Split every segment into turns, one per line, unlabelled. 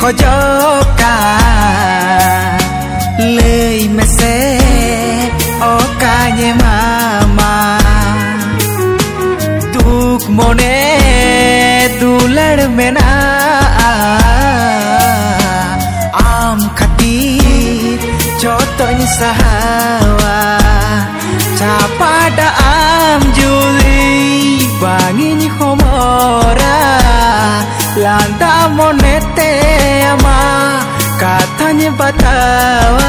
खोजोका लई में से ओकाये मामा तुक मोने दुलड़ में ना आम खातिर जोतों सहावा चापादा आम जुली bangin homora landa monete ama katanya batawa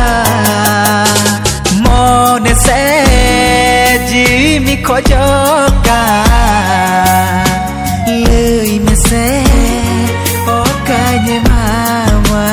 mone se jimi khojoka lei me se okanye mama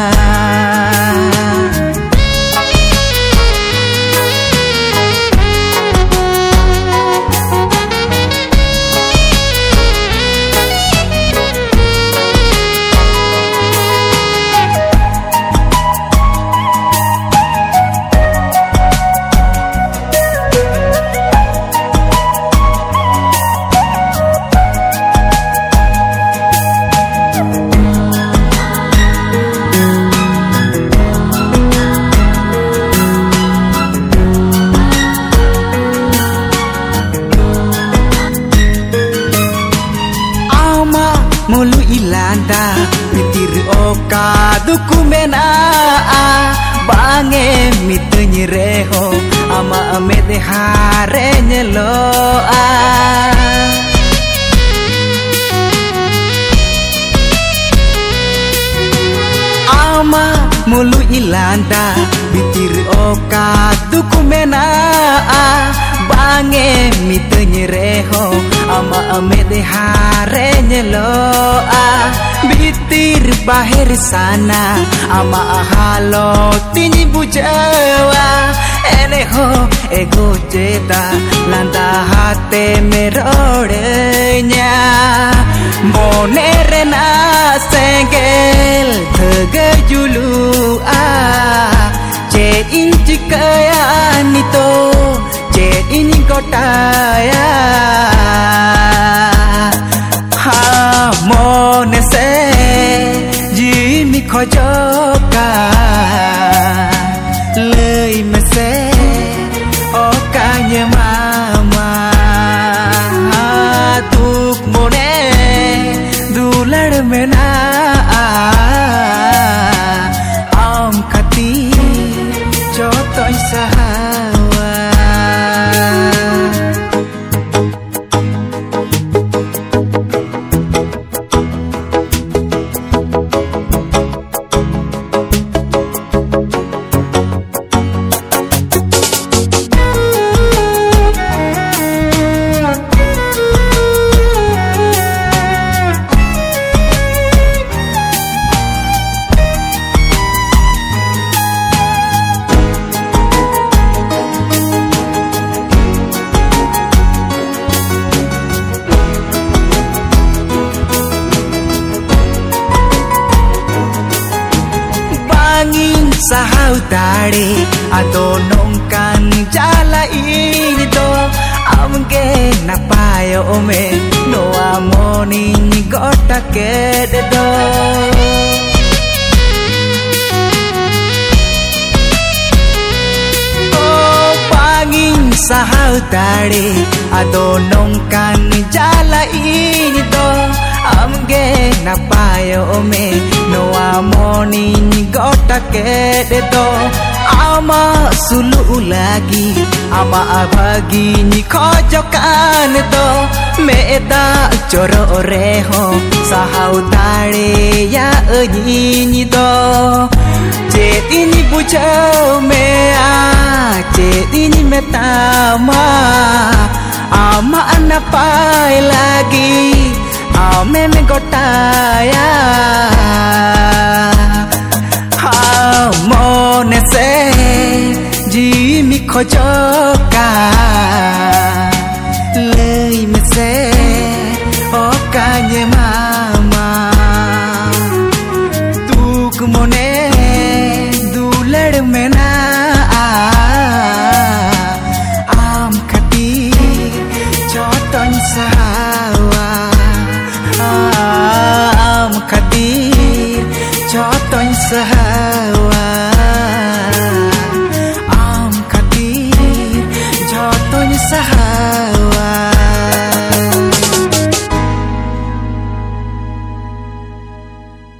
mulu ilanda mitir oka dukumena bange mitnyi reho ama amede hare nyelo ama mulu ilanda mitir oka dukumena bange mitnyi reho ama amede hare nyelo bitir bahir sana ama halo tini bujawa ene ho ego jeda landa hate merodenya monerena sengel thegajulu je injikaya nito je ini kotaya mone se jimi khojoka lei me se okanye mama tuk mone dulad me na am khati jotoy sahawa sahautare ado nongkan jala ini do amge napayo ome no amoni gota kede do oh pangin sahautare ado nongkan jala ini do amge napayo ome no amoni gota kede do ama sulu lagi ama abagi ni khojokan do meda choro reho sahautare ya ni do jedini bujau mea jedini metama ama anapai lagi ame me gotaya mone se jimi khojoka